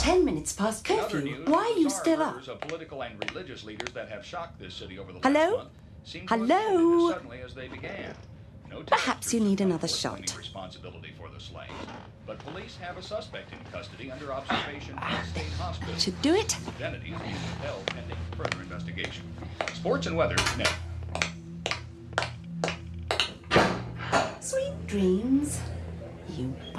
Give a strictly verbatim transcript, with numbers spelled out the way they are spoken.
ten minutes past In other curfew. news, Why are you bizarre still up? murders of political and religious leaders that have shocked this city over the Hello? last month seem to have Hello? ended as suddenly as they began. No Perhaps you terrorist need groups another have claimed shot. responsibility for the slayings, but police have a suspect in custody under observation at State Hospital. Should do it. Identity is being held pending further investigation. Sports and weather next. Sweet dreams, you